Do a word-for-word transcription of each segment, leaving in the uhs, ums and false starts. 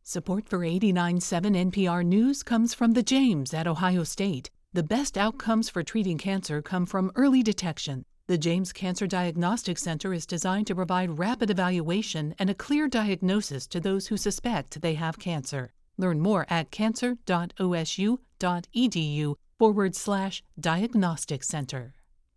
Support for eighty-nine point seven N P R News comes from the James at Ohio State. The best outcomes for treating cancer come from early detection. The James Cancer Diagnostic Center is designed to provide rapid evaluation and a clear diagnosis to those who suspect they have cancer. Learn more at cancer.osu.edu forward slash diagnostic center.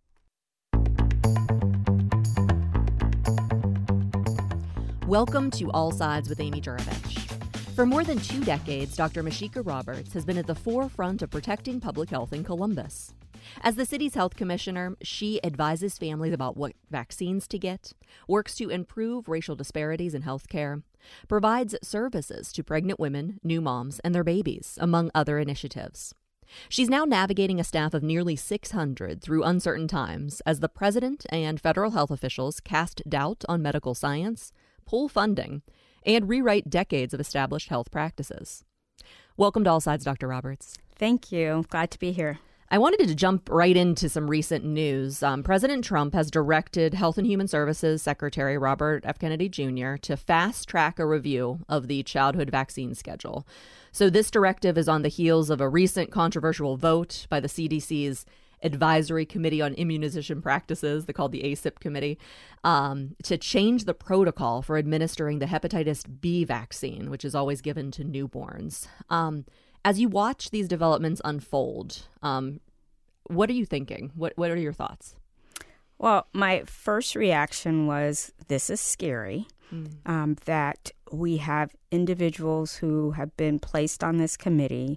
Welcome to All Sides with Amy Juravich. For more than two decades, Doctor Mashika Roberts has been at the forefront of protecting public health in Columbus. As the city's health commissioner, she advises families about what vaccines to get, works to improve racial disparities in health care, provides services to pregnant women, new moms, and their babies, among other initiatives. She's now navigating a staff of nearly six hundred through uncertain times as the president and federal health officials cast doubt on medical science, pull funding, and rewrite decades of established health practices. Welcome to All Sides, Doctor Roberts. Thank you. Glad to be here. I wanted to jump right into some recent news. Um, President Trump has directed Health and Human Services Secretary Robert F. Kennedy Junior to fast-track a review of the childhood vaccine schedule. So this directive is on the heels of a recent controversial vote by the C D C's Advisory Committee on Immunization Practices, they called the A C I P committee, um, to change the protocol for administering the hepatitis B vaccine, which is always given to newborns. Um, as you watch these developments unfold, um, what are you thinking? What What are your thoughts? Well, my first reaction was, this is scary, mm. um, that we have individuals who have been placed on this committee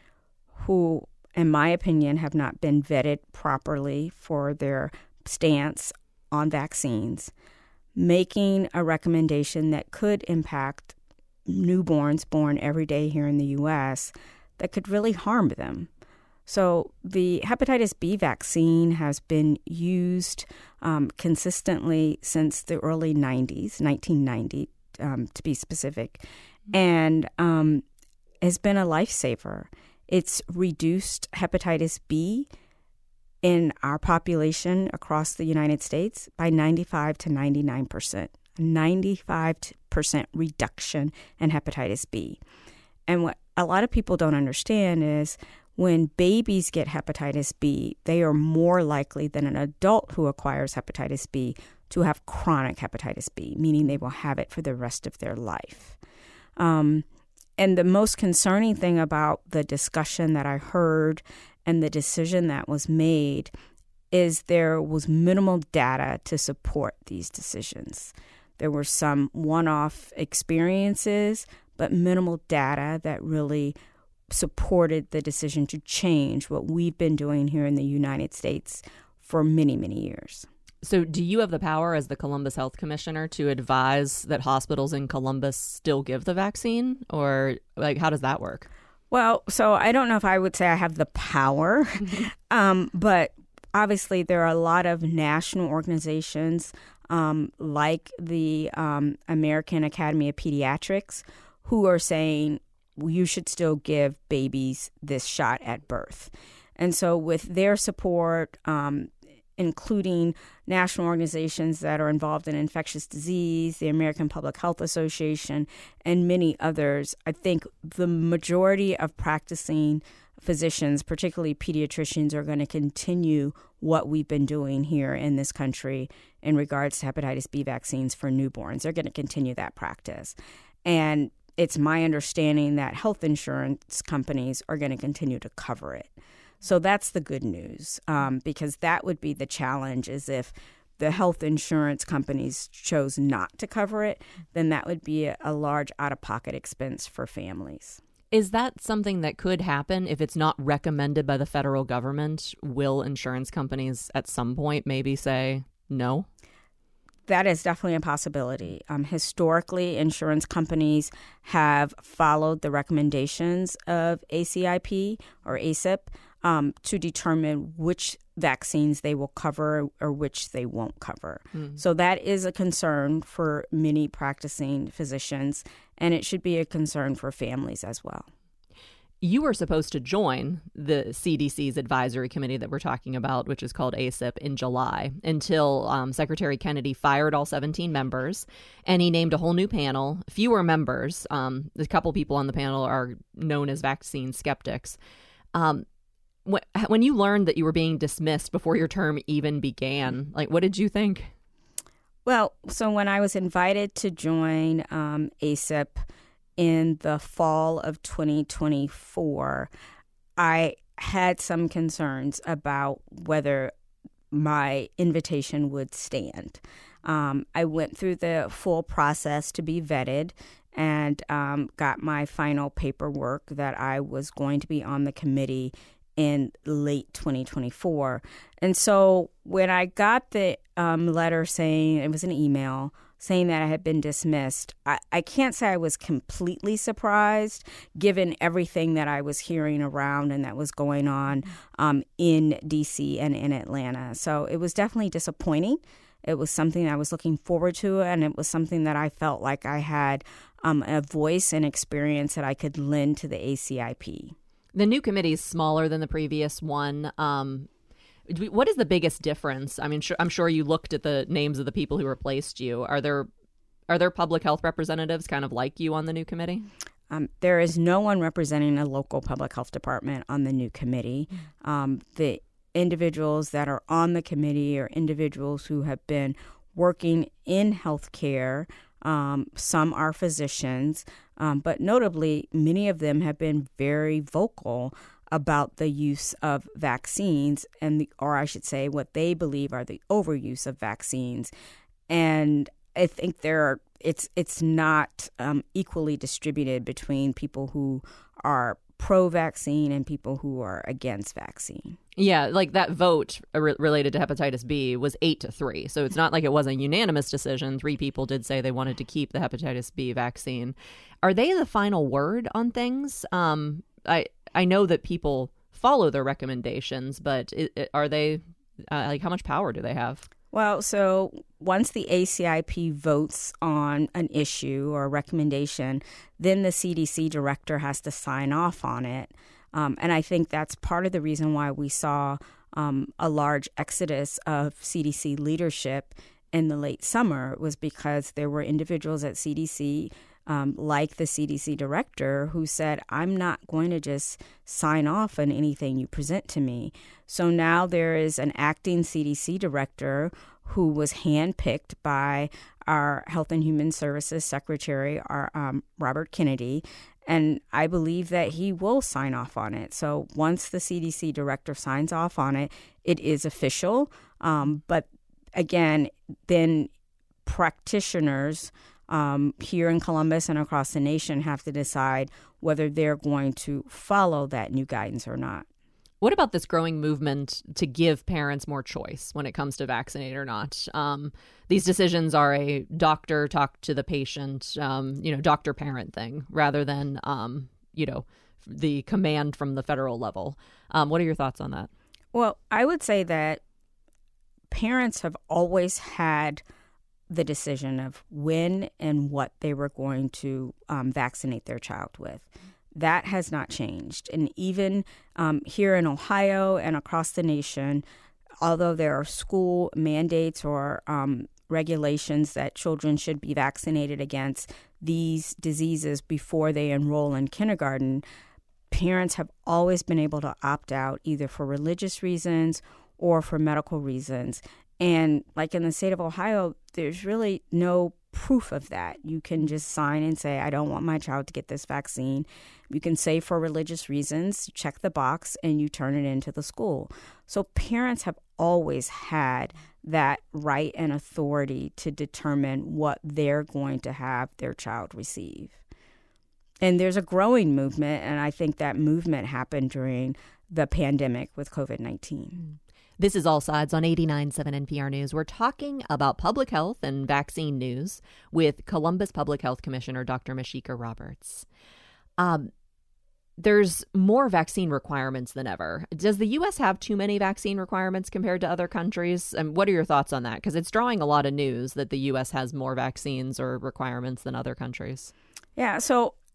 who, in my opinion, have not been vetted properly for their stance on vaccines, making a recommendation that could impact newborns born every day here in the U S that could really harm them. So the hepatitis B vaccine has been used um, consistently since the early nineties, nineteen ninety um, to be specific, and um, has been a lifesaver. It's reduced hepatitis B in our population across the United States by ninety-five to ninety-nine percent. ninety-five percent reduction in hepatitis B. And what a lot of people don't understand is when babies get hepatitis B, they are more likely than an adult who acquires hepatitis B to have chronic hepatitis B, meaning they will have it for the rest of their life. Um, And the most concerning thing about the discussion that I heard and the decision that was made is there was minimal data to support these decisions. There were some one-off experiences, but minimal data that really supported the decision to change what we've been doing here in the United States for many, many years. So do you have the power as the Columbus Health Commissioner to advise that hospitals in Columbus still give the vaccine? Or like, how does that work? Well, so I don't know if I would say I have the power, um, but obviously there are a lot of national organizations um, like the um, American Academy of Pediatrics who are saying you should still give babies this shot at birth. And so with their support, um, including national organizations that are involved in infectious disease, the American Public Health Association, and many others, I think the majority of practicing physicians, particularly pediatricians, are going to continue what we've been doing here in this country in regards to hepatitis B vaccines for newborns. They're going to continue that practice. And it's my understanding that health insurance companies are going to continue to cover it. So that's the good news, um, because that would be the challenge is if the health insurance companies chose not to cover it, then that would be a, a large out-of-pocket expense for families. Is that something that could happen if it's not recommended by the federal government? Will insurance companies at some point maybe say no? That is definitely a possibility. Um, historically, insurance companies have followed the recommendations of A C I P or A C I P um, to determine which vaccines they will cover or which they won't cover. Mm. So that is a concern for many practicing physicians, and it should be a concern for families as well. you were supposed to join the C D C's advisory committee that we're talking about, which is called A C I P, in July, until um, Secretary Kennedy fired all seventeen members, and he named a whole new panel, fewer members. Um, a couple people on the panel are known as vaccine skeptics. Um, when, when you learned that you were being dismissed before your term even began, like, what did you think? Well, so when I was invited to join um, A C I P in the fall of twenty twenty-four, I had some concerns about whether my invitation would stand. Um, I went through the full process to be vetted and um, got my final paperwork that I was going to be on the committee in late twenty twenty-four. And so when I got the um, letter saying, it was an email, saying that I had been dismissed, I, I can't say I was completely surprised, given everything that I was hearing around and that was going on um, in D C and in Atlanta. So it was definitely disappointing. It was something I was looking forward to, and it was something that I felt like I had um, a voice and experience that I could lend to the A C I P. The new committee is smaller than the previous one. Um, what is the biggest difference? I mean, sure, I'm sure you looked at the names of the people who replaced you. Are there are there public health representatives kind of like you on the new committee? Um, there is no one representing a local public health department on the new committee. Um, the individuals that are on the committee are individuals who have been working in healthcare. Um, some are physicians, um, but notably, many of them have been very vocal about the use of vaccines, and the, or I should say, what they believe are the overuse of vaccines. And I think there are, it's it's not um, equally distributed between people who are pro-vaccine and people who are against vaccine. Yeah, like that vote re- related to hepatitis B was eight to three. So it's not like it was a unanimous decision. Three people did say they wanted to keep the hepatitis B vaccine. Are they the final word on things? Um, I I know that people follow their recommendations, but it, it, are they uh, like how much power do they have? Well, so once the A C I P votes on an issue or a recommendation, then the C D C director has to sign off on it. Um, and I think that's part of the reason why we saw um, a large exodus of C D C leadership in the late summer, was because there were individuals at C D C, um, like the C D C director, who said, I'm not going to just sign off on anything you present to me. So now there is an acting C D C director who was handpicked by our Health and Human Services Secretary, our, um, Robert Kennedy, and I believe that he will sign off on it. So once the C D C director signs off on it, it is official. Um, but again, then practitioners um, here in Columbus and across the nation have to decide whether they're going to follow that new guidance or not. What about this growing movement to give parents more choice when it comes to vaccinate or not? Um, these decisions are a doctor talk to the patient, um, you know, doctor-parent thing, rather than, um, you know, the command from the federal level. Um, what are your thoughts on that? Well, I would say that parents have always had the decision of when and what they were going to um, vaccinate their child with. That has not changed. And even um, here in Ohio and across the nation, although there are school mandates or um, regulations that children should be vaccinated against these diseases before they enroll in kindergarten, parents have always been able to opt out either for religious reasons or for medical reasons. And like in the state of Ohio, there's really no proof of that. You can just sign and say, I don't want my child to get this vaccine. You can say for religious reasons, check the box, and you turn it into the school. So parents have always had that right and authority to determine what they're going to have their child receive. And there's a growing movement, and I think that movement happened during the pandemic with covid nineteen. This is All Sides on eighty-nine point seven N P R News. We're talking about public health and vaccine news with Columbus Public Health Commissioner Doctor Mashika Roberts. Um, there's more vaccine requirements than ever. Does the U S have too many vaccine requirements compared to other countries? And what are your thoughts on that? Because it's drawing a lot of news that the U S has more vaccines or requirements than other countries. Yeah, so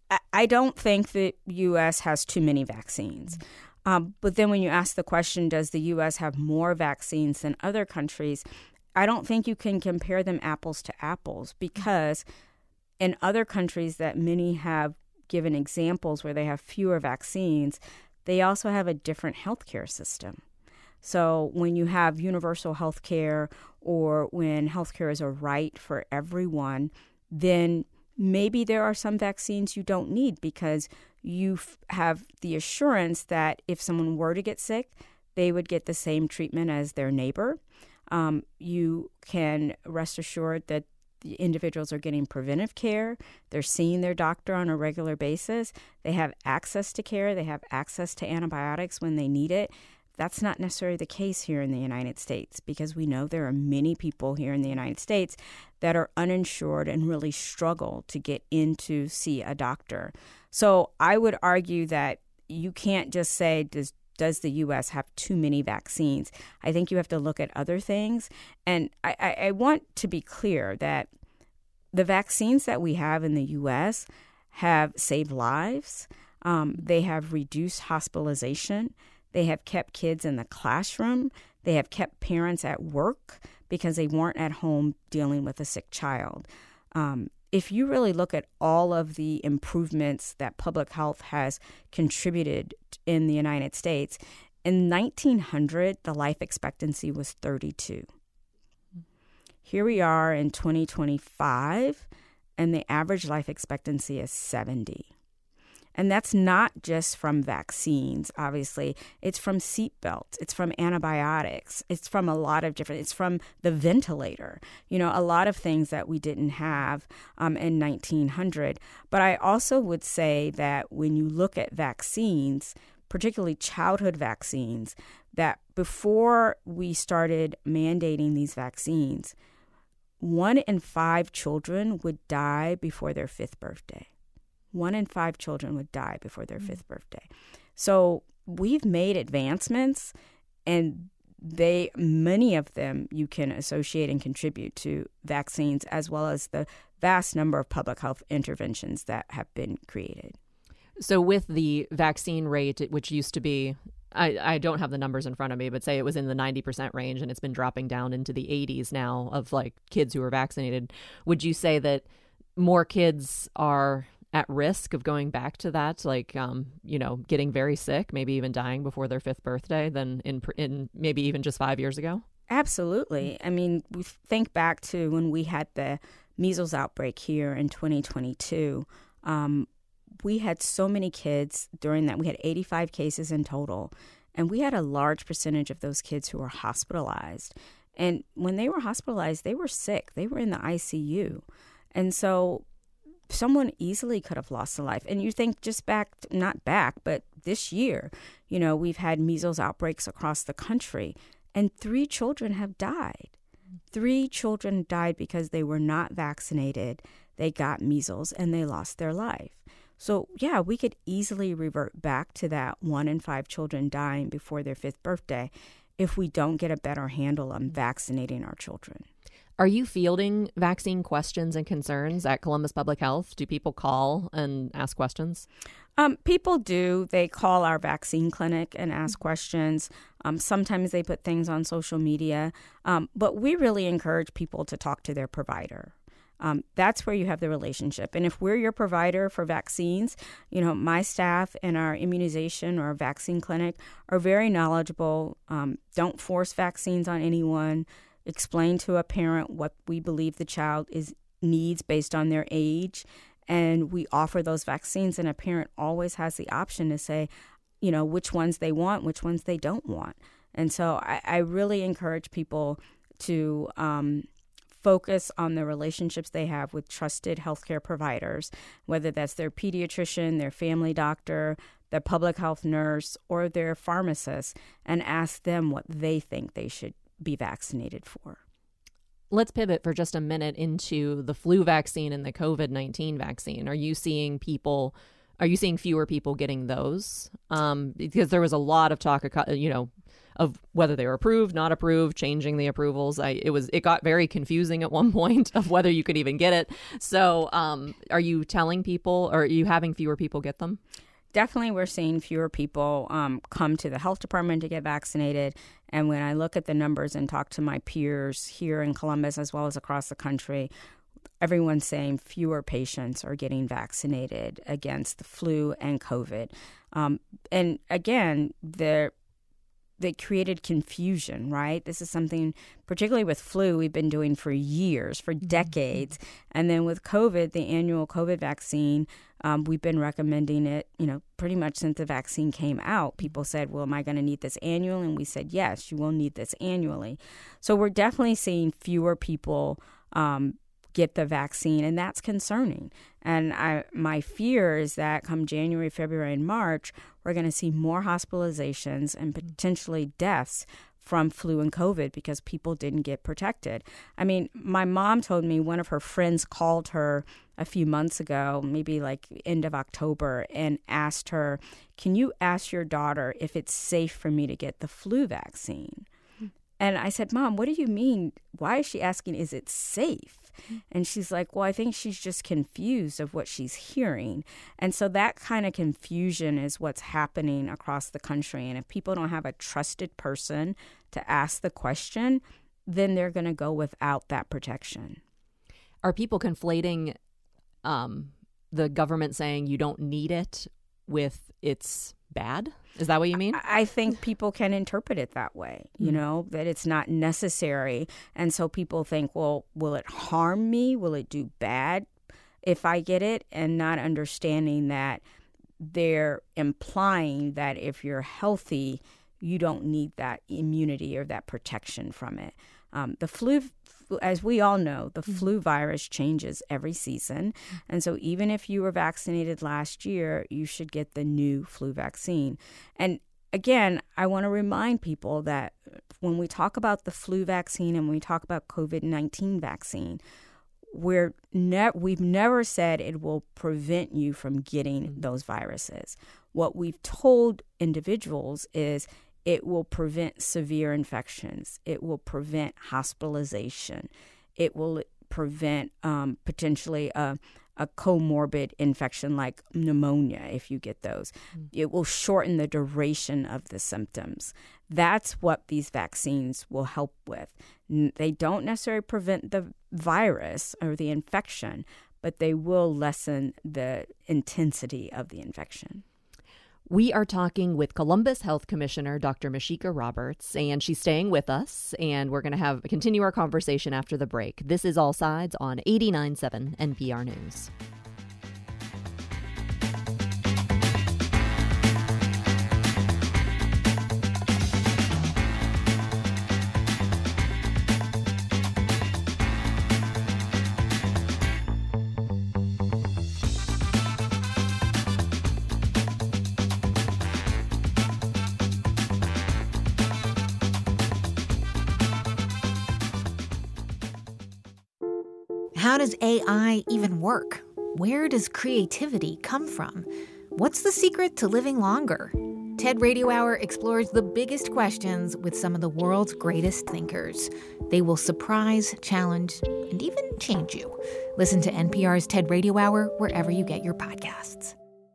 I, I don't think the U S has too many vaccines. Um, but then when you ask the question, does the U S have more vaccines than other countries? I don't think you can compare them apples to apples, because in other countries that many have given examples where they have fewer vaccines, they also have a different healthcare system. So when you have universal healthcare, or when healthcare is a right for everyone, then maybe there are some vaccines you don't need, because you f- have the assurance that if someone were to get sick, they would get the same treatment as their neighbor. Um, you can rest assured that the individuals are getting preventive care. They're seeing their doctor on a regular basis. They have access to care. They have access to antibiotics when they need it. That's not necessarily the case here in the United States, because we know there are many people here in the United States that are uninsured and really struggle to get in to see a doctor. So I would argue that you can't just say, does does the U S have too many vaccines? I think you have to look at other things. And I, I, I want to be clear that the vaccines that we have in the U S have saved lives. Um, they have reduced hospitalization. They have kept kids in the classroom. They have kept parents at work because they weren't at home dealing with a sick child. Um, if you really look at all of the improvements that public health has contributed in the United States, in nineteen hundred, the life expectancy was thirty-two. Here we are in twenty twenty-five, and the average life expectancy is seventy. And that's not just from vaccines, obviously. It's from seatbelts. It's from antibiotics. It's from a lot of different, it's from the ventilator. You know, a lot of things that we didn't have um, in nineteen hundred. But I also would say that when you look at vaccines, particularly childhood vaccines, that before we started mandating these vaccines, one in five children would die before their fifth birthday. One in five children would die before their fifth birthday. So we've made advancements, and they, many of them you can associate and contribute to vaccines, as well as the vast number of public health interventions that have been created. So with the vaccine rate, which used to be, I, I don't have the numbers in front of me, but say it was in the ninety percent range, and it's been dropping down into the eighties now of like kids who are vaccinated. Would you say that more kids are at risk of going back to that, like, um, you know, getting very sick, maybe even dying before their fifth birthday than in, in maybe even just five years ago? Absolutely. I mean, we think back to when we had the measles outbreak here in twenty twenty-two. Um, we had so many kids during that. We had eighty-five cases in total, and we had a large percentage of those kids who were hospitalized. And when they were hospitalized, they were sick. They were in the I C U. And so someone easily could have lost a life. And you think just back, not back, but this year, you know, we've had measles outbreaks across the country, and three children have died. Three children died because they were not vaccinated. They got measles and they lost their life. So, yeah, we could easily revert back to that one in five children dying before their fifth birthday if we don't get a better handle on vaccinating our children. Are you fielding vaccine questions and concerns at Columbus Public Health? Do people call and ask questions? Um, people do. They call our vaccine clinic and ask questions. Um, sometimes they put things on social media. Um, but we really encourage people to talk to their provider. Um, that's where you have the relationship. And if we're your provider for vaccines, you know, my staff in our immunization or vaccine clinic are very knowledgeable. Um, don't force vaccines on anyone. Explain to a parent what we believe the child is needs based on their age. And we offer those vaccines, and a parent always has the option to say, you know, which ones they want, which ones they don't want. And so I, I really encourage people to um, focus on the relationships they have with trusted healthcare providers, whether that's their pediatrician, their family doctor, their public health nurse, or their pharmacist, and ask them what they think they should be vaccinated for. Let's pivot for just a minute into the flu vaccine and the COVID nineteen vaccine. Are you seeing people Are you seeing fewer people getting those? Um, because there was a lot of talk, you know, of whether they were approved, not approved, changing the approvals. I it was it got very confusing at one point of whether you could even get it. So um, are you telling people, or are you having fewer people get them? Definitely, we're seeing fewer people um, come to the health department to get vaccinated. And when I look at the numbers and talk to my peers here in Columbus as well as across the country, everyone's saying fewer patients are getting vaccinated against the flu and COVID. Um, and again, they're They created confusion, right? This is something, particularly with flu, we've been doing for years, for decades. And then with COVID, the annual COVID vaccine, um, we've been recommending it, you know, pretty much since the vaccine came out. People said, well, am I going to need this annually? And we said, yes, you will need this annually. So we're definitely seeing fewer people um, get the vaccine, and that's concerning. And I, my fear is that come January, February, and March, we're going to see more hospitalizations and potentially deaths from flu and COVID because people didn't get protected. I mean, my mom told me one of her friends called her a few months ago, maybe like end of October, and asked her, can you ask your daughter if it's safe for me to get the flu vaccine? And I said, Mom, what do you mean? Why is she asking, is it safe? And she's like, well, I think she's just confused of what she's hearing. And so that kind of confusion is what's happening across the country. And if people don't have a trusted person to ask the question, then they're going to go without that protection. Are people conflating um, the government saying you don't need it with it's bad? Is that what you mean? I think people can interpret it that way, you mm-hmm. know, that it's not necessary. And so people think, well, will it harm me? Will it do bad if I get it? And not understanding that they're implying that if you're healthy, you don't need that immunity or that protection from it. Um, the flu, as we all know, the mm-hmm. flu virus changes every season. And so even if you were vaccinated last year, you should get the new flu vaccine. And again, I want to remind people that when we talk about the flu vaccine and we talk about COVID nineteen vaccine, we're ne- we've never said it will prevent you from getting mm-hmm. those viruses. What we've told individuals is it will prevent severe infections. It will prevent hospitalization. It will prevent um, potentially a, a comorbid infection like pneumonia if you get those. Mm. It will shorten the duration of the symptoms. That's what these vaccines will help with. They don't necessarily prevent the virus or the infection, but they will lessen the intensity of the infection. We are talking with Columbus Health Commissioner Doctor Mashika Roberts, and she's staying with us, and we're going to have continue our conversation after the break. This is All Sides on eighty-nine point seven N P R News. How does A I even work? Where does creativity come from? What's the secret to living longer? TED Radio Hour explores the biggest questions with some of the world's greatest thinkers. They will surprise, challenge, and even change you. Listen to N P R's TED Radio Hour wherever you get your podcasts.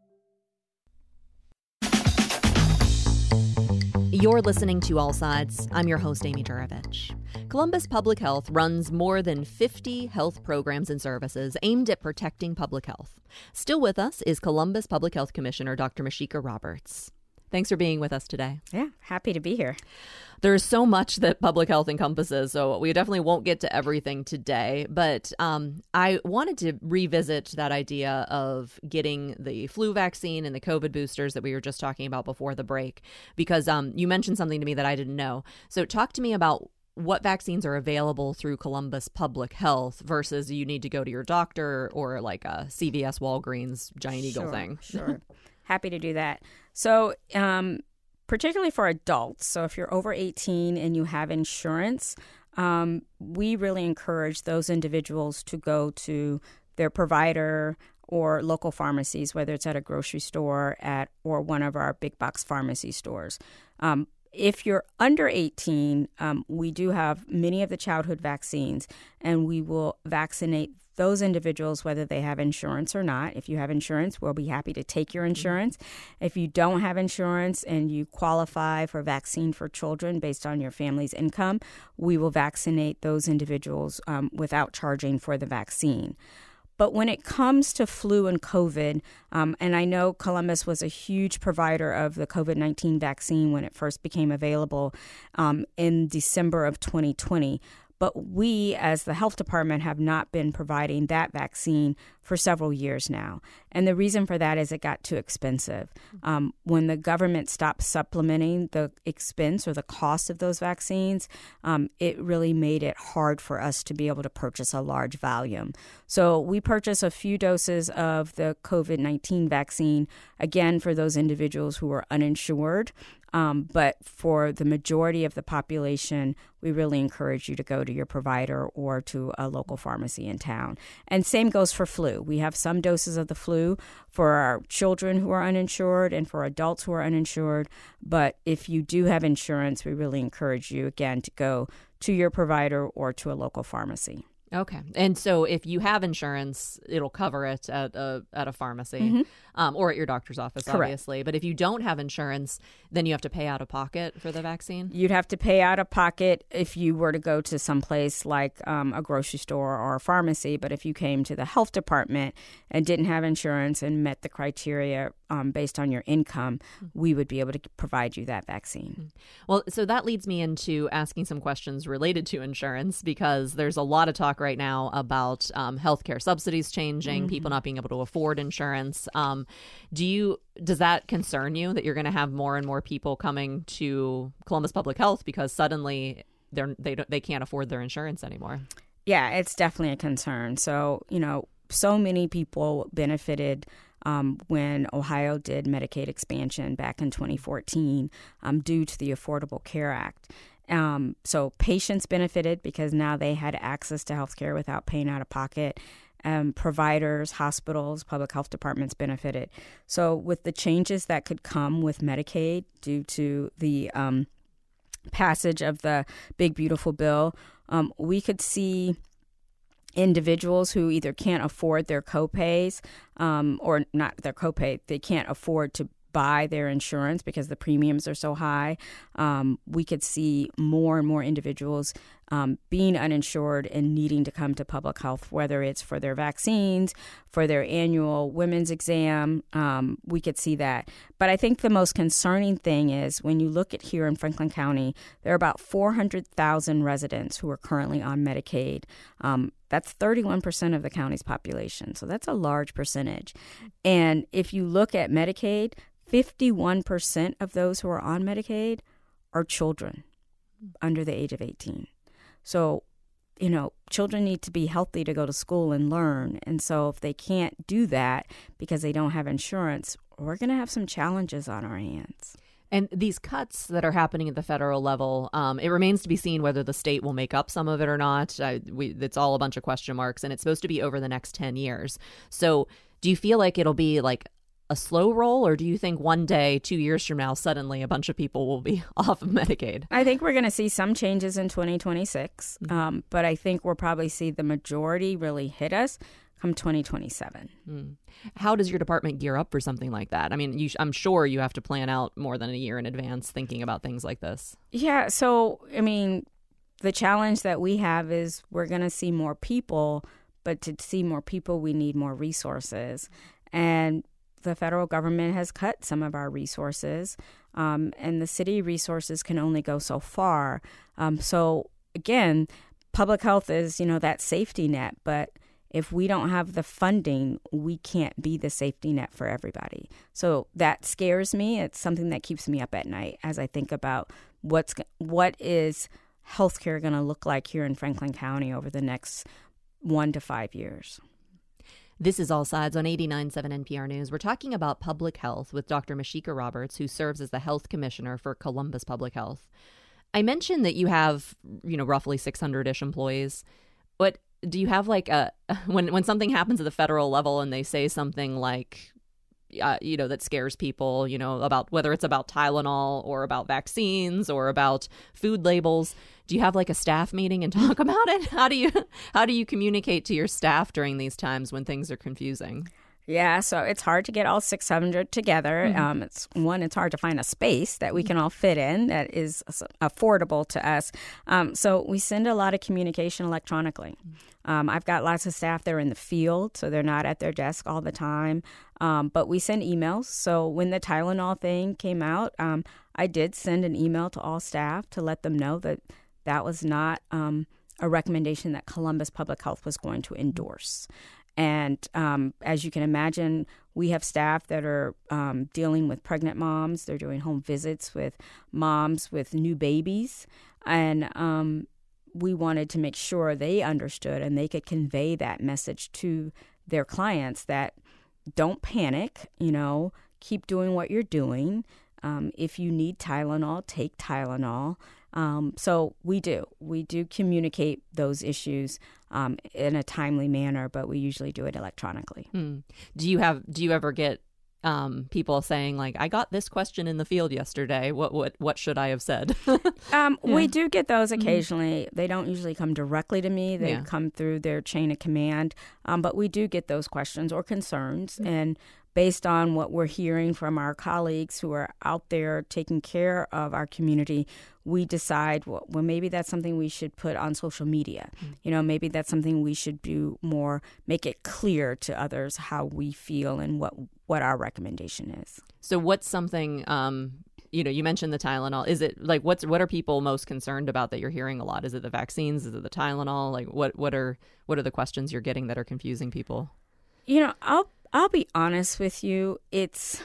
You're listening to All Sides. I'm your host, Amy Juravich. Columbus Public Health runs more than fifty health programs and services aimed at protecting public health. Still with us is Columbus Public Health Commissioner Doctor Mashika Roberts. Thanks for being with us today. Yeah, happy to be here. There's so much that public health encompasses, so we definitely won't get to everything today. But um, I wanted to revisit that idea of getting the flu vaccine and the COVID boosters that we were just talking about before the break, because um, you mentioned something to me that I didn't know. So talk to me about what vaccines are available through Columbus Public Health versus you need to go to your doctor or like a C V S Walgreens Giant Eagle sure, thing. Sure. Happy to do that. So um, particularly for adults, so if you're over eighteen and you have insurance, um, we really encourage those individuals to go to their provider or local pharmacies, whether it's at a grocery store at or one of our big box pharmacy stores. Um, if you're under eighteen, um, we do have many of the childhood vaccines, and we will vaccinate those individuals, whether they have insurance or not. If you have insurance, we'll be happy to take your insurance. If you don't have insurance and you qualify for vaccine for children based on your family's income, we will vaccinate those individuals um, without charging for the vaccine. But when it comes to flu and COVID, um, and I know Columbus was a huge provider of the COVID nineteen vaccine when it first became available um, in December of twenty twenty, but we, as the health department, have not been providing that vaccine for several years now. And the reason for that is it got too expensive. Um, when the government stopped supplementing the expense or the cost of those vaccines, um, it really made it hard for us to be able to purchase a large volume. So we purchase a few doses of the COVID nineteen vaccine, again, for those individuals who are uninsured. Um, but for the majority of the population, we really encourage you to go to your provider or to a local pharmacy in town. And same goes for flu. We have some doses of the flu for our children who are uninsured and for adults who are uninsured. But if you do have insurance, we really encourage you, again, to go to your provider or to a local pharmacy. Okay. And so if you have insurance, it'll cover it at a, at a pharmacy Mm-hmm. um, or at your doctor's office, Correct. obviously. But if you don't have insurance, then you have to pay out of pocket for the vaccine? You'd have to pay out of pocket if you were to go to some place like um, a grocery store or a pharmacy. But if you came to the health department and didn't have insurance and met the criteria um, based on your income, we would be able to provide you that vaccine. Well, so that leads me into asking some questions related to insurance, because there's a lot of talk right now about um, healthcare subsidies changing, mm-hmm. people not being able to afford insurance. Um, do you does that concern you that you're going to have more and more people coming to Columbus Public Health because suddenly they're they don't, they can't afford their insurance anymore? Yeah, it's definitely a concern. So, you know, so many people benefited Um, when Ohio did Medicaid expansion back in twenty fourteen um, due to the Affordable Care Act. Um, so patients benefited because now they had access to health care without paying out of pocket. Um, providers, hospitals, public health departments benefited. So with the changes that could come with Medicaid due to the um, passage of the Big Beautiful Bill, um, we could see individuals who either can't afford their copays um, or not their copay, they can't afford to buy their insurance because the premiums are so high. Um, we could see more and more individuals um, being uninsured and needing to come to public health, whether it's for their vaccines, for their annual women's exam. Um, we could see that. But I think the most concerning thing is when you look at here in Franklin County, there are about four hundred thousand residents who are currently on Medicaid. Um, That's thirty-one percent of the county's population. So that's a large percentage. And if you look at Medicaid, fifty-one percent of those who are on Medicaid are children under the age of eighteen. So, you know, children need to be healthy to go to school and learn. And so if they can't do that because they don't have insurance, we're going to have some challenges on our hands. And these cuts that are happening at the federal level, um, it remains to be seen whether the state will make up some of it or not. I, we, it's all a bunch of question marks, and it's supposed to be over the next ten years. So do you feel like it'll be like a slow roll, or do you think one day, two years from now, suddenly a bunch of people will be off of Medicaid? I think we're going to see some changes in twenty twenty-six, mm-hmm. um, but I think we'll probably see the majority really hit us come twenty twenty-seven. Mm. How does your department gear up for something like that? I mean, you, I'm sure you have to plan out more than a year in advance thinking about things like this. Yeah. So, I mean, the challenge that we have is we're going to see more people, but to see more people, we need more resources. And the federal government has cut some of our resources, um, and the city resources can only go so far. Um, so, again, public health is, you know, that safety net, but if we don't have the funding, we can't be the safety net for everybody. So that scares me. It's something that keeps me up at night as I think about what's what is healthcare going to look like here in Franklin County over the next one to five years. This is All Sides on eighty-nine point seven N P R News. We're talking about public health with Doctor Mashika Roberts, who serves as the health commissioner for Columbus Public Health. I mentioned that you have, you know, roughly six hundred-ish employees, but do you have like a when when something happens at the federal level and they say something like, uh, you know, that scares people, you know, about whether it's about Tylenol or about vaccines or about food labels, do you have like a staff meeting and talk about it? How do you how do you communicate to your staff during these times when things are confusing? Yeah, so it's hard to get all six hundred together. Mm-hmm. Um, it's one, it's hard to find a space that we can all fit in that is affordable to us. Um, so we send a lot of communication electronically. Um, I've got lots of staff that are in the field, so they're not at their desk all the time. Um, but we send emails. So when the Tylenol thing came out, um, I did send an email to all staff to let them know that that was not um, a recommendation that Columbus Public Health was going to endorse. And um, as you can imagine, we have staff that are um, dealing with pregnant moms. They're doing home visits with moms with new babies. And um, we wanted to make sure they understood and they could convey that message to their clients that don't panic, you know, keep doing what you're doing. Um, if you need Tylenol, take Tylenol. Um, so we do. We do communicate those issues um, in a timely manner, but we usually do it electronically. Hmm. Do you have? Do you ever get um, people saying like, "I got this question in the field yesterday. What what what should I have said?" um, yeah. We do get those occasionally. Mm-hmm. They don't usually come directly to me. They yeah. come through their chain of command. Um, but we do get those questions or concerns, mm-hmm. and based on what we're hearing from our colleagues who are out there taking care of our community, we decide, well, well maybe that's something we should put on social media. Mm-hmm. You know, maybe that's something we should do more, make it clear to others how we feel and what, what our recommendation is. So what's something, um, you know, you mentioned the Tylenol. Is it like, what's, what are people most concerned about that you're hearing a lot? Is it the vaccines? Is it the Tylenol? Like what, what are, what are the questions you're getting that are confusing people? You know, I'll, I'll be honest with you, it's,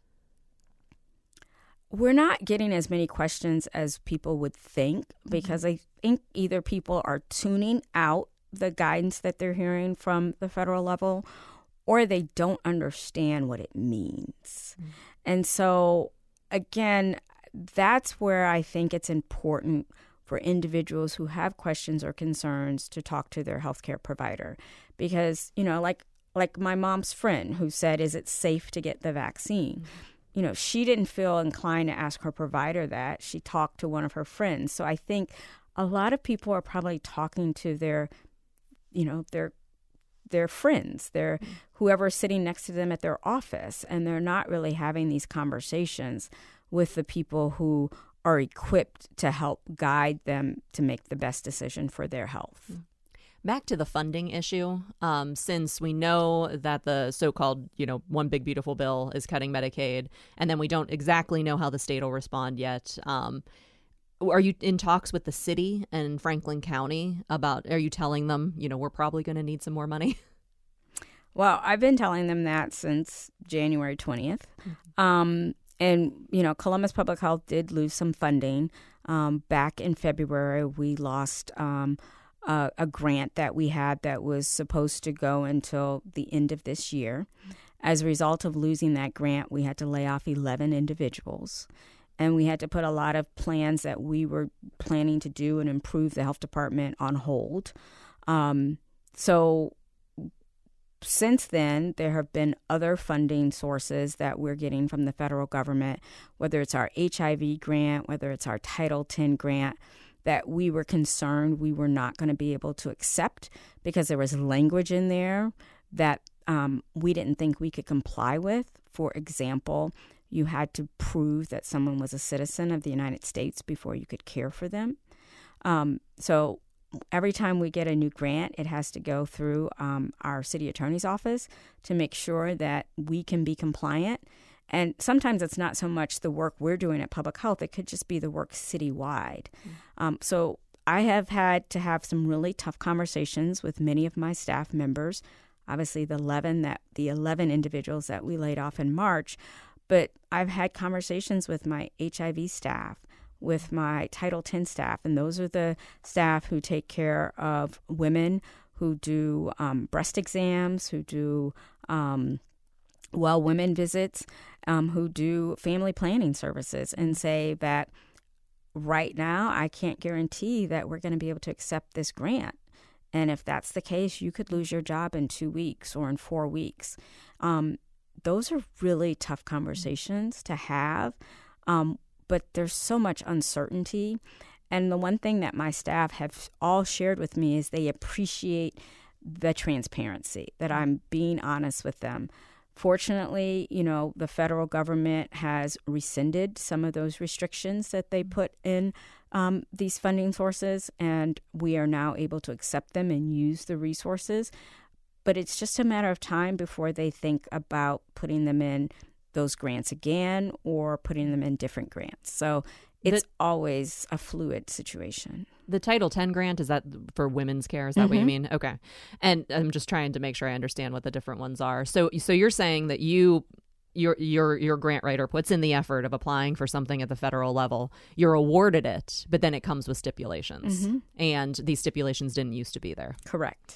we're not getting as many questions as people would think, because mm-hmm. I think either people are tuning out the guidance that they're hearing from the federal level, or they don't understand what it means. Mm-hmm. And so, again, that's where I think it's important for individuals who have questions or concerns to talk to their healthcare provider. Because, you know, like, Like my mom's friend who said, is it safe to get the vaccine? Mm-hmm. You know, she didn't feel inclined to ask her provider that. She talked to one of her friends. So I think a lot of people are probably talking to their, you know, their their friends, their mm-hmm. whoever's sitting next to them at their office. And they're not really having these conversations with the people who are equipped to help guide them to make the best decision for their health. Mm-hmm. Back to the funding issue, um, since we know that the so-called, you know, one big beautiful bill is cutting Medicaid, and then we don't exactly know how the state will respond yet. Um, are you in talks with the city and Franklin County about, are you telling them, you know, we're probably going to need some more money? Well, I've been telling them that since January twentieth. Mm-hmm. Um, and, you know, Columbus Public Health did lose some funding. Um, back in February, we lost um Uh, a grant that we had that was supposed to go until the end of this year. As a result of losing that grant, we had to lay off eleven individuals, and we had to put a lot of plans that we were planning to do and improve the health department on hold. Um, so since then, there have been other funding sources that we're getting from the federal government, whether it's our H I V grant, whether it's our Title ten grant, that we were concerned we were not going to be able to accept because there was language in there that um, we didn't think we could comply with. For example, you had to prove that someone was a citizen of the United States before you could care for them. Um, so every time we get a new grant, it has to go through um, our city attorney's office to make sure that we can be compliant. And sometimes it's not so much the work we're doing at Public Health. It could just be the work citywide. Mm. Um, so I have had to have some really tough conversations with many of my staff members, obviously the eleven that the eleven individuals that we laid off in March. But I've had conversations with my H I V staff, with my Title ten staff, and those are the staff who take care of women who do um, breast exams, who do um, well women visits, um, who do family planning services, and say that right now I can't guarantee that we're going to be able to accept this grant. And if that's the case, you could lose your job in two weeks or in four weeks. Um, those are really tough conversations to have, um, but there's so much uncertainty. And the one thing that my staff have all shared with me is they appreciate the transparency, that I'm being honest with them. Fortunately, you know, the federal government has rescinded some of those restrictions that they put in um, these funding sources, and we are now able to accept them and use the resources. But it's just a matter of time before they think about putting them in those grants again or putting them in different grants. So it's the, always a fluid situation. The Title ten grant, is that for women's care? Is that mm-hmm. what you mean? Okay. And I'm just trying to make sure I understand what the different ones are. So so you're saying that you your your your grant writer puts in the effort of applying for something at the federal level. You're awarded it, but then it comes with stipulations. Mm-hmm. And these stipulations didn't used to be there. Correct.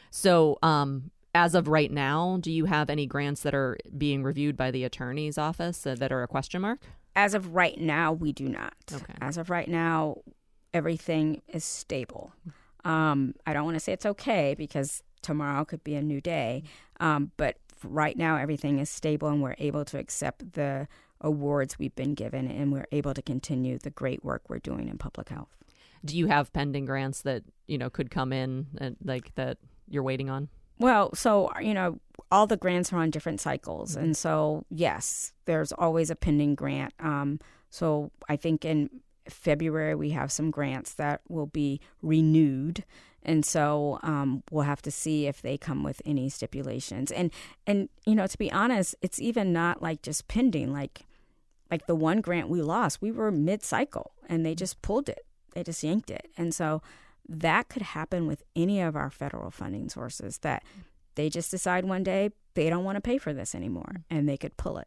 So um, as of right now, do you have any grants that are being reviewed by the attorney's office uh, that are a question mark? As of right now, we do not. Okay. As of right now, everything is stable. Um, I don't want to say it's okay because tomorrow could be a new day. Um, but right now, everything is stable and we're able to accept the awards we've been given and we're able to continue the great work we're doing in public health. Do you have pending grants that, you know, could come in and like that you're waiting on? Well, so, you know, all the grants are on different cycles. And so, yes, there's always a pending grant. Um, so I think in February, we have some grants that will be renewed. And so um, we'll have to see if they come with any stipulations. And, and you know, to be honest, it's even not like just pending. Like, like the one grant we lost, we were mid-cycle and they just pulled it. They just yanked it. And so that could happen with any of our federal funding sources, that they just decide one day they don't want to pay for this anymore and they could pull it.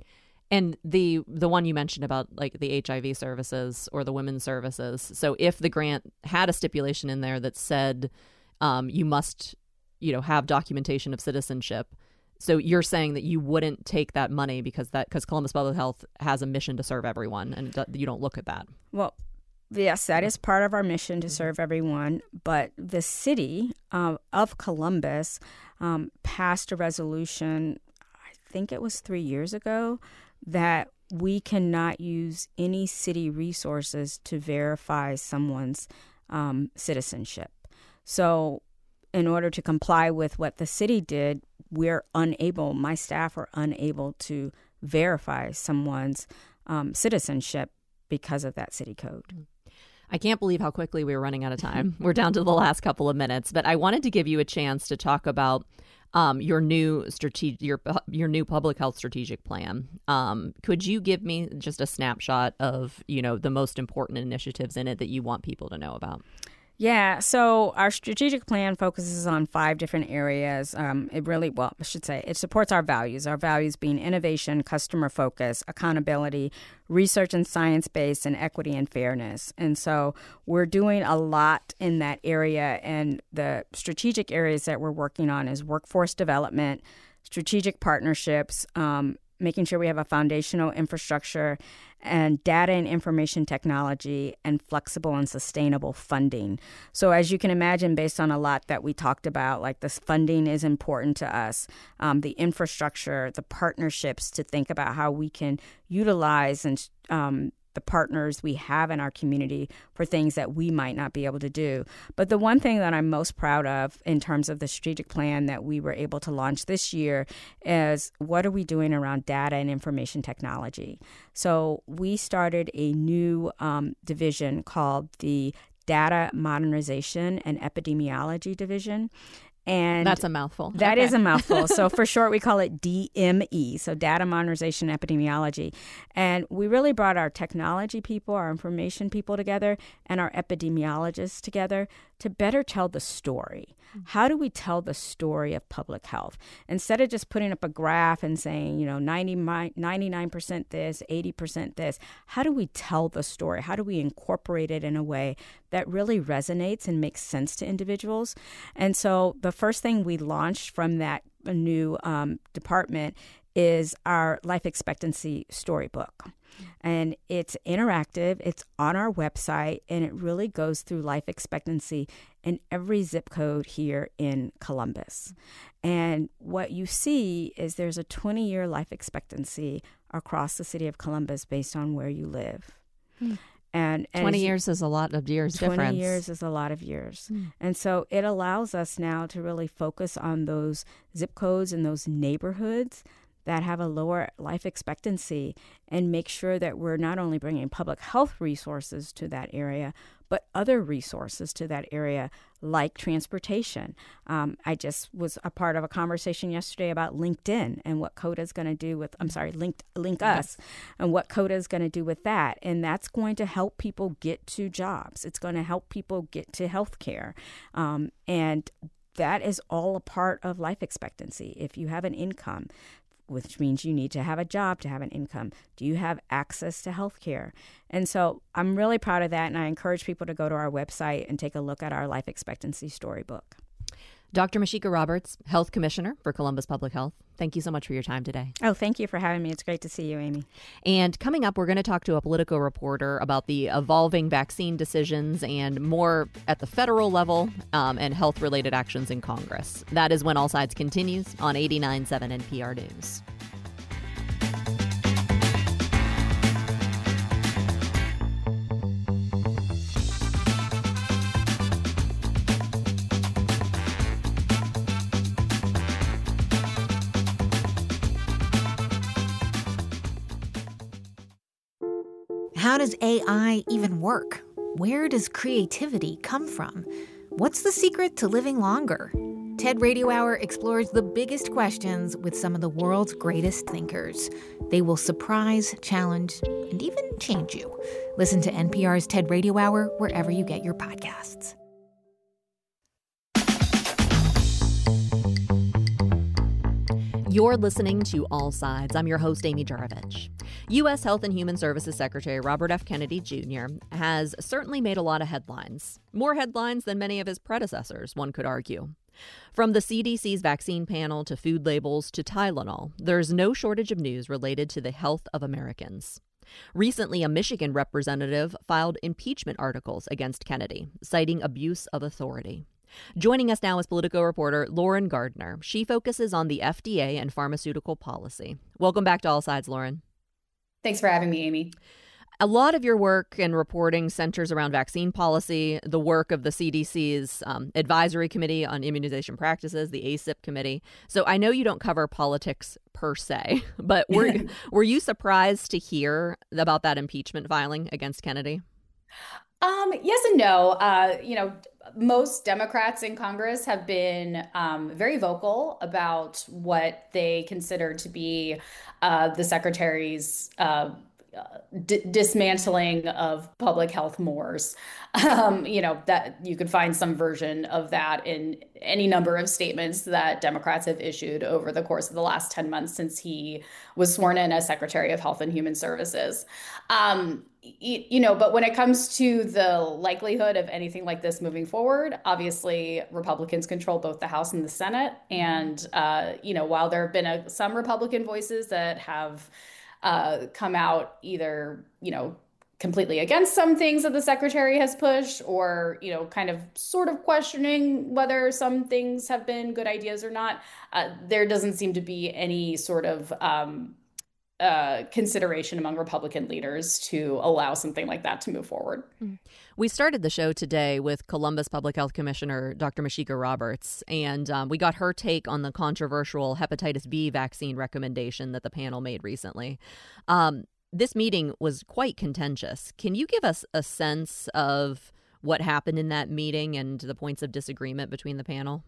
And the the one you mentioned about like the H I V services or the women's services. So if the grant had a stipulation in there that said um, you must, you know, have documentation of citizenship. So you're saying that you wouldn't take that money because that because Columbus Public Health has a mission to serve everyone, and you don't look at that. Well, yes, that is part of our mission to serve everyone. But the city uh, of Columbus um, passed a resolution, I think it was three years ago, that we cannot use any city resources to verify someone's um, citizenship. So in order to comply with what the city did, we're unable, my staff are unable to verify someone's um, citizenship because of that city code. I can't believe how quickly we were running out of time. We're down to the last couple of minutes, but I wanted to give you a chance to talk about um, your new strategic, your your new public health strategic plan. Um, could you give me just a snapshot of, you know, the most important initiatives in it that you want people to know about? Yeah, so our strategic plan focuses on five different areas. Um, it really, well, I should say, it supports our values, our values being innovation, customer focus, accountability, research and science-based, and equity and fairness. And so we're doing a lot in that area, and the strategic areas that we're working on is workforce development, strategic partnerships, um, making sure we have a foundational infrastructure, and data and information technology, and flexible and sustainable funding. So as you can imagine, based on a lot that we talked about, like this funding is important to us, um, the infrastructure, the partnerships to think about how we can utilize and um, the partners we have in our community for things that we might not be able to do. But the one thing that I'm most proud of in terms of the strategic plan that we were able to launch this year is what are we doing around data and information technology? So we started a new um, division called the Data Modernization and Epidemiology Division. And that's a mouthful. That okay. is a mouthful. So for short, we call it D M E, so Data Modernization Epidemiology. And we really brought our technology people, our information people together, and our epidemiologists together to better tell the story. Mm-hmm. How do we tell the story of public health? Instead of just putting up a graph and saying, you know, ninety, ninety-nine percent this, eighty percent this, how do we tell the story? How do we incorporate it in a way that really resonates and makes sense to individuals? And so the first thing we launched from that new um, department is our life expectancy storybook. And it's interactive, it's on our website, and it really goes through life expectancy in every zip code here in Columbus. And what you see is there's a twenty-year life expectancy across the city of Columbus based on where you live. Hmm. And, and twenty years is a lot of years difference. twenty years is a lot of years. Hmm. And so it allows us now to really focus on those zip codes and those neighborhoods that have a lower life expectancy and make sure that we're not only bringing public health resources to that area, but other resources to that area like transportation. Um, I just was a part of a conversation yesterday about LinkedIn and what CODA is going to do with, I'm sorry, Link, Link Us, and what CODA is going to do with that. And that's going to help people get to jobs. It's going to help people get to health care. Um, and that is all a part of life expectancy. If you have an income, which means you need to have a job to have an income. Do you have access to health care? And so I'm really proud of that, and I encourage people to go to our website and take a look at our life expectancy storybook. Doctor Mashika Roberts, Health Commissioner for Columbus Public Health, thank you so much for your time today. Oh, thank you for having me. It's great to see you, Amy. And coming up, we're going to talk to a Politico reporter about the evolving vaccine decisions and more at the federal level um, and health-related actions in Congress. That is when All Sides continues on eighty-nine point seven N P R News. How does A I even work? Where does creativity come from? What's the secret to living longer? TED Radio Hour explores the biggest questions with some of the world's greatest thinkers. They will surprise, challenge, and even change you. Listen to N P R's TED Radio Hour wherever you get your podcasts. You're listening to All Sides. I'm your host, Amy Juravich. U S Health and Human Services Secretary Robert F. Kennedy Junior has certainly made a lot of headlines. More headlines than many of his predecessors, one could argue. From the C D C's vaccine panel to food labels to Tylenol, there's no shortage of news related to the health of Americans. Recently, a Michigan representative filed impeachment articles against Kennedy, citing abuse of authority. Joining us now is Politico reporter Lauren Gardner. She focuses on the F D A and pharmaceutical policy. Welcome back to All Sides, Lauren. Thanks for having me, Amy. A lot of your work and reporting centers around vaccine policy, the work of the C D C's um, Advisory Committee on Immunization Practices, the A C I P committee. So I know you don't cover politics per se, but were, were you surprised to hear about that impeachment filing against Kennedy? Um, yes and no. Uh, you know, most Democrats in Congress have been um, very vocal about what they consider to be uh, the secretary's uh, d- dismantling of public health mores. Um, you know, that you could find some version of that in any number of statements that Democrats have issued over the course of the last ten months since he was sworn in as Secretary of Health and Human Services. Um, You know, but when it comes to the likelihood of anything like this moving forward, obviously Republicans control both the House and the Senate. And, uh, you know, while there have been a, some Republican voices that have uh, come out either, you know, completely against some things that the secretary has pushed or, you know, kind of sort of questioning whether some things have been good ideas or not, uh, there doesn't seem to be any sort of um Uh, consideration among Republican leaders to allow something like that to move forward. We started the show today with Columbus Public Health Commissioner Doctor Mashika Roberts, and um, we got her take on the controversial hepatitis B vaccine recommendation that the panel made recently. Um, this meeting was quite contentious. Can you give us a sense of what happened in that meeting and the points of disagreement between the panel?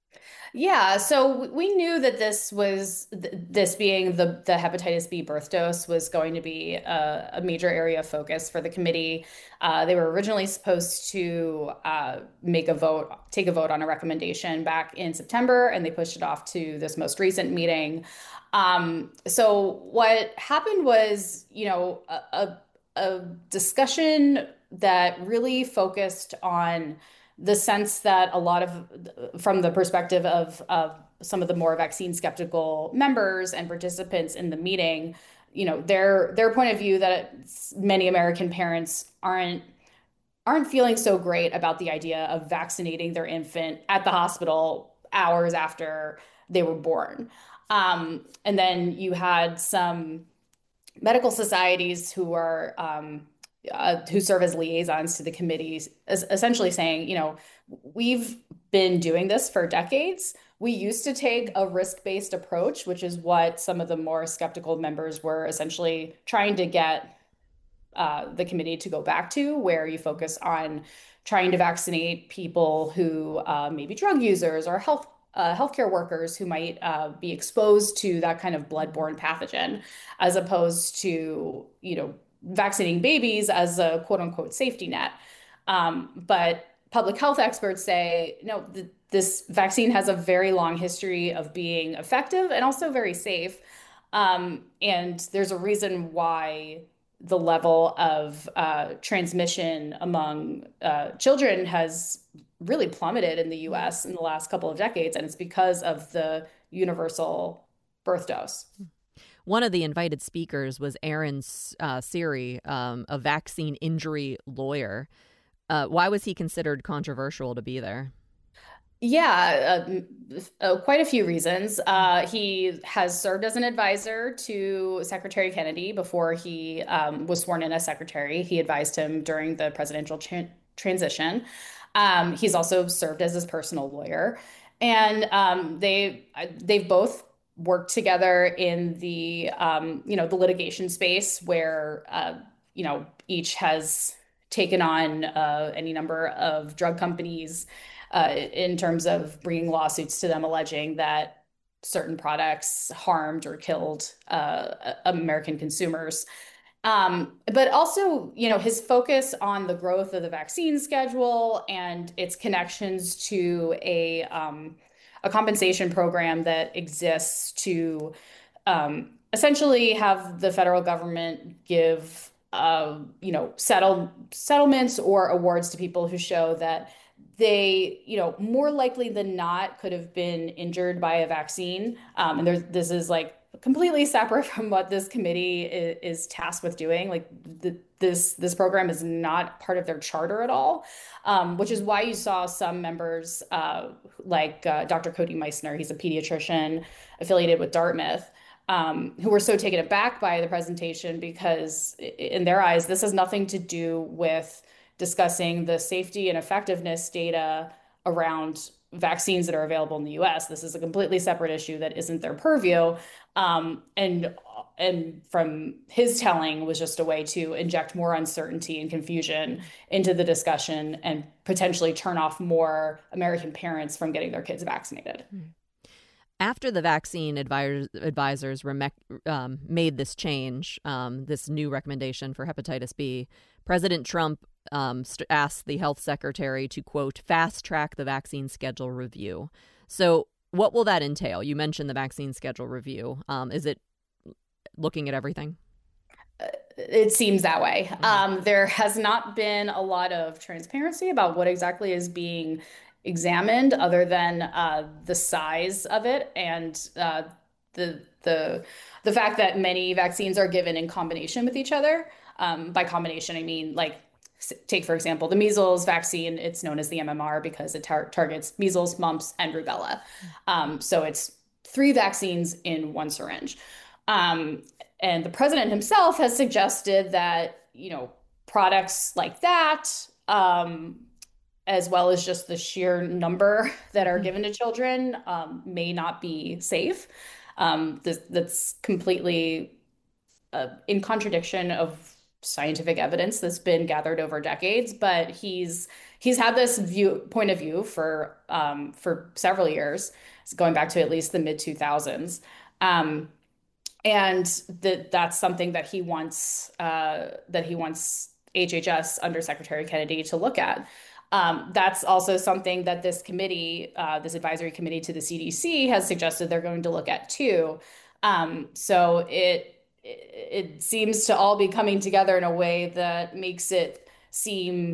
Yeah, so we knew that this was this being the the hepatitis B birth dose was going to be a, a major area of focus for the committee. Uh, they were originally supposed to uh, make a vote, take a vote on a recommendation back in September, and they pushed it off to this most recent meeting. Um, so what happened was, you know, a, a, a discussion that really focused on the sense that a lot of, from the perspective of, of some of the more vaccine skeptical members and participants in the meeting, you know, their their point of view that many American parents aren't aren't feeling so great about the idea of vaccinating their infant at the hospital hours after they were born. Um, and then you had some medical societies who are um, uh, who serve as liaisons to the committees, essentially saying, you know, we've been doing this for decades. We used to take a risk-based approach, which is what some of the more skeptical members were essentially trying to get uh, the committee to go back to, where you focus on trying to vaccinate people who uh, may be drug users or health uh, healthcare workers who might uh, be exposed to that kind of bloodborne pathogen, as opposed to, you know, vaccinating babies as a quote unquote safety net. Um, but public health experts say, no, th- this vaccine has a very long history of being effective and also very safe. Um, and there's a reason why the level of uh, transmission among uh, children has really plummeted in the U S in the last couple of decades. And it's because of the universal birth dose. One of the invited speakers was Aaron uh, Siri, um, a vaccine injury lawyer. Uh, why was he considered controversial to be there? Yeah, uh, uh, quite a few reasons. Uh, he has served as an advisor to Secretary Kennedy before he um, was sworn in as secretary. He advised him during the presidential tra- transition. Um, he's also served as his personal lawyer, and um, they they've both worked together in the um, you know the litigation space, where uh, you know each has taken on uh, any number of drug companies uh, in terms of bringing lawsuits to them alleging that certain products harmed or killed uh, American consumers. Um, but also, you know, his focus on the growth of the vaccine schedule and its connections to a um, a compensation program that exists to um, essentially have the federal government give Uh, you know, settle settlements or awards to people who show that they, you know, more likely than not could have been injured by a vaccine. Um, and there's this is like completely separate from what this committee is, is tasked with doing. Like the, this this program is not part of their charter at all, um, which is why you saw some members uh, like uh, Doctor Cody Meissner. He's a pediatrician affiliated with Dartmouth. Um, who were so taken aback by the presentation because in their eyes, this has nothing to do with discussing the safety and effectiveness data around vaccines that are available in the U S. This is a completely separate issue that isn't their purview. Um, and, and from his telling was just a way to inject more uncertainty and confusion into the discussion and potentially turn off more American parents from getting their kids vaccinated. Mm-hmm. After the vaccine advisors, advisors um, made this change, um, this new recommendation for hepatitis B, President Trump um, st- asked the health secretary to, quote, fast track the vaccine schedule review. So what will that entail? You mentioned the vaccine schedule review. Um, is it looking at everything? It seems that way. Mm-hmm. Um, there has not been a lot of transparency about what exactly is being examined, other than uh, the size of it and uh, the the the fact that many vaccines are given in combination with each other. Um, by combination, I mean, like, take for example the measles vaccine. It's known as the M M R because it tar- targets measles, mumps, and rubella. Um, so it's three vaccines in one syringe. Um, and the president himself has suggested that, you know, products like that, Um, as well as just the sheer number that are given to children, um, may not be safe. Um, this, that's completely uh, in contradiction of scientific evidence that's been gathered over decades. But he's he's had this view point of view for um, for several years, going back to at least the mid two thousands, um, and that that's something that he wants uh, that he wants H H S under Secretary Kennedy to look at. Um, that's also something that this committee, uh, this advisory committee to the C D C, has suggested they're going to look at too. Um, so it it seems to all be coming together in a way that makes it seem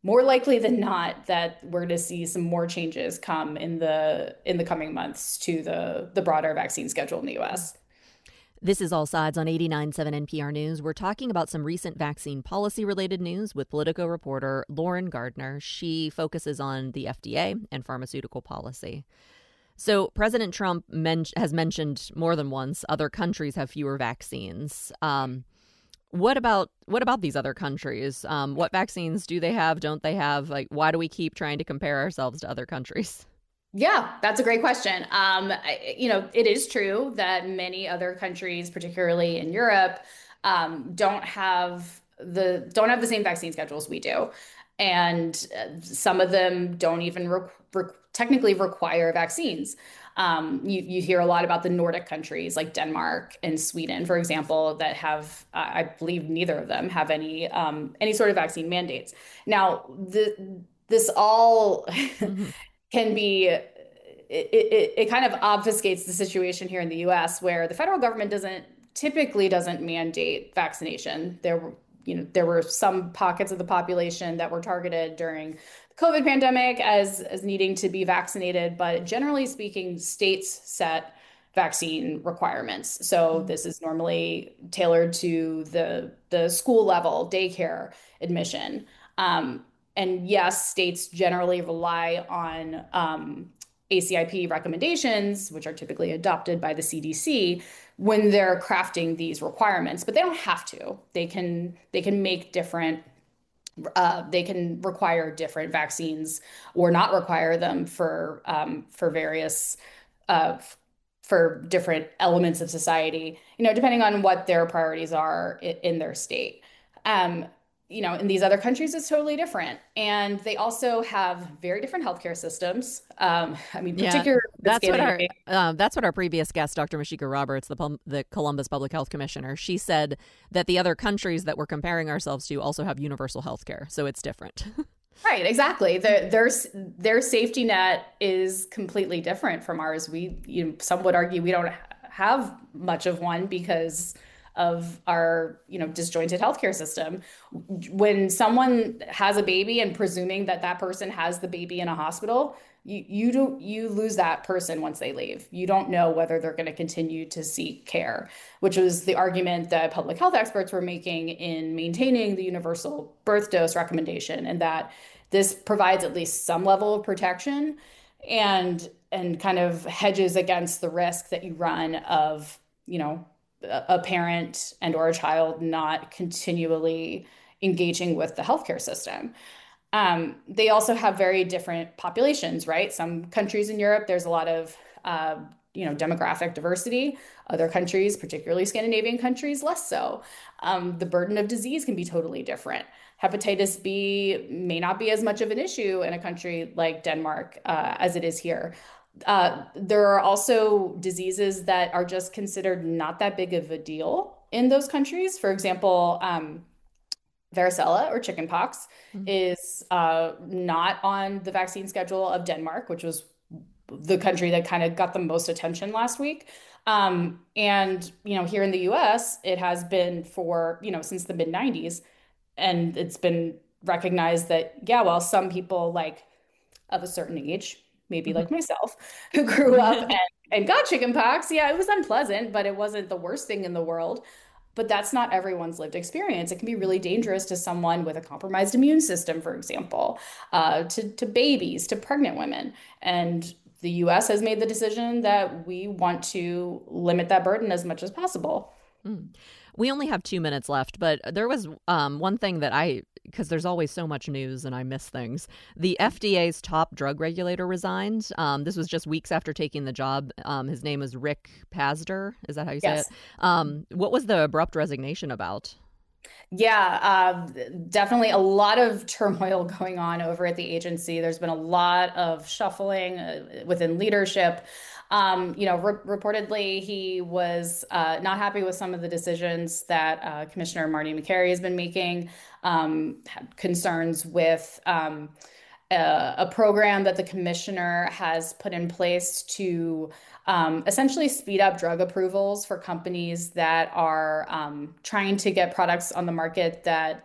more likely than not that we're going to see some more changes come in the in the coming months to the the broader vaccine schedule in the U S. This is All Sides on eighty-nine point seven N P R News. We're talking about some recent vaccine policy-related news with Politico reporter Lauren Gardner. She focuses on the F D A and pharmaceutical policy. So President Trump men- has mentioned more than once other countries have fewer vaccines. Um, what about what about these other countries? Um, what vaccines do they have? Don't they have? Like, why do we keep trying to compare ourselves to other countries? Yeah, that's a great question. Um, I, you know, it is true that many other countries, particularly in Europe, um, don't have the don't have the same vaccine schedules we do, and uh, some of them don't even re- re- technically require vaccines. Um, you, you hear a lot about the Nordic countries like Denmark and Sweden, for example, that have, uh, I believe, neither of them have any um, any sort of vaccine mandates. Now, the, this all. Mm-hmm. can be, it, it, it kind of obfuscates the situation here in the U S where the federal government doesn't typically doesn't mandate vaccination. There were, you know, there were some pockets of the population that were targeted during the COVID pandemic as, as needing to be vaccinated, but generally speaking, states set vaccine requirements. So this is normally tailored to the, the school level, daycare admission. Um, And yes, states generally rely on um, A C I P recommendations, which are typically adopted by the C D C, when they're crafting these requirements. But they don't have to. They can they can make different. Uh, they can require different vaccines or not require them for um, for various uh, for different elements of society. You know, depending on what their priorities are in, in their state. Um, You know, in these other countries, it's totally different. And they also have very different healthcare systems. Um, I mean, particularly yeah, that's what our uh, that's what our previous guest, Doctor Mashika Roberts, the the Columbus Public Health Commissioner, she said that the other countries that we're comparing ourselves to also have universal health care. So it's different. Right, exactly. Their, their their safety net is completely different from ours. We, you know, some would argue we don't have much of one because of our, you know, disjointed healthcare system. When someone has a baby and presuming that that person has the baby in a hospital, you you do you lose that person once they leave. You don't know whether they're going to continue to seek care, which was the argument that public health experts were making in maintaining the universal birth dose recommendation, and that this provides at least some level of protection and and kind of hedges against the risk that you run of, you know, a parent and or a child not continually engaging with the healthcare system. Um, they also have very different populations, right? Some countries in Europe, there's a lot of, uh, you know, demographic diversity. Other countries, particularly Scandinavian countries, less so. Um, the burden of disease can be totally different. Hepatitis B may not be as much of an issue in a country like Denmark uh, as it is here. Uh, there are also diseases that are just considered not that big of a deal in those countries. For example, um, varicella or chickenpox mm-hmm. is uh, not on the vaccine schedule of Denmark, which was the country that kind of got the most attention last week. Um, and, you know, here in the U S, it has been for, you know, since the mid nineties. And it's been recognized that, yeah, well, some people like of a certain age, maybe mm-hmm. like myself, who grew up and, and got chickenpox. Yeah, it was unpleasant, but it wasn't the worst thing in the world. But that's not everyone's lived experience. It can be really dangerous to someone with a compromised immune system, for example, uh, to, to babies, to pregnant women. And the U S has made the decision that we want to limit that burden as much as possible. Mm. We only have two minutes left, but there was um, one thing that I, because there's always so much news and I miss things. The F D A's top drug regulator resigned. Um, this was just weeks after taking the job. Um, his name is Rick Pazder. Is that how you say yes. it? Um, what was the abrupt resignation about? Yeah, uh, definitely a lot of turmoil going on over at the agency. There's been a lot of shuffling uh, within leadership. Um, you know, re- reportedly, he was uh, not happy with some of the decisions that uh, Commissioner Marty Makary has been making, um, had concerns with um, a, a program that the commissioner has put in place to um, essentially speed up drug approvals for companies that are um, trying to get products on the market that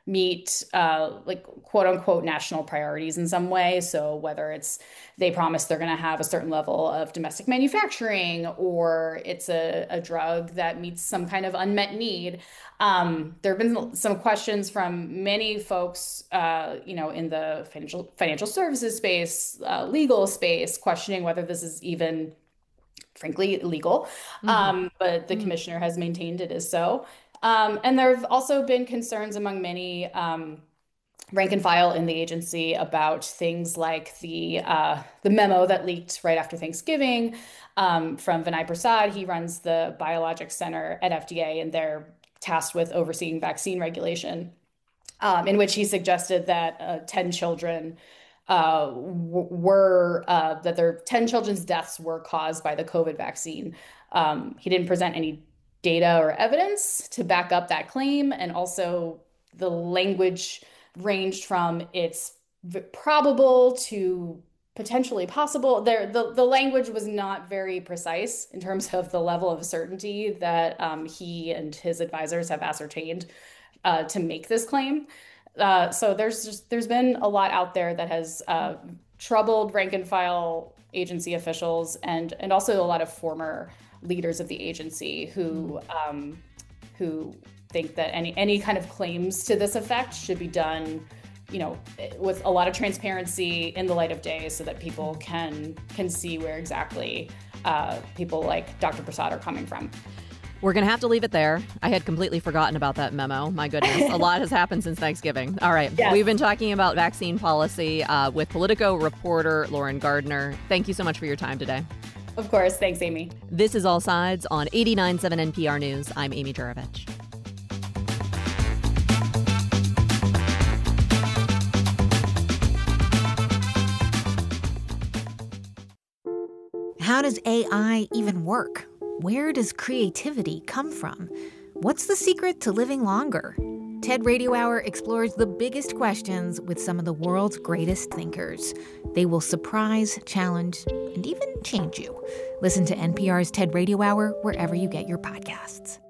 meet uh, like quote unquote national priorities in some way. So whether it's they promise they're going to have a certain level of domestic manufacturing, or it's a, a drug that meets some kind of unmet need. Um, there have been some questions from many folks, uh, you know, in the financial financial services space, uh, legal space, questioning whether this is even, frankly, legal. Mm-hmm. Um, but the mm-hmm. commissioner has maintained it is so. Um, and there have also been concerns among many um, rank and file in the agency about things like the uh, the memo that leaked right after Thanksgiving um, from Vinay Prasad. He runs the Biologics Center at F D A, and they're tasked with overseeing vaccine regulation, um, in which he suggested that uh, ten children uh, w- were, uh, that their ten children's deaths were caused by the COVID vaccine. Um, he didn't present any data or evidence to back up that claim. And also the language ranged from it's probable to potentially possible. There, the, the language was not very precise in terms of the level of certainty that um, he and his advisors have ascertained uh, to make this claim. Uh, so there's just, there's been a lot out there that has uh, troubled rank and file agency officials, and, and also a lot of former leaders of the agency who um, who think that any any kind of claims to this effect should be done, you know, with a lot of transparency in the light of day, so that people can can see where exactly uh, people like Doctor Prasad are coming from. We're going to have to leave it there. I had completely forgotten about that memo. My goodness, a lot has happened since Thanksgiving. All right. Yes. We've been talking about vaccine policy uh, with Politico reporter Lauren Gardner. Thank you so much for your time today. Of course. Thanks, Amy. This is All Sides on eighty-nine point seven N P R News. I'm Amy Juravich. How does A I even work? Where does creativity come from? What's the secret to living longer? TED Radio Hour explores the biggest questions with some of the world's greatest thinkers. They will surprise, challenge, and even change you. Listen to N P R's TED Radio Hour wherever you get your podcasts.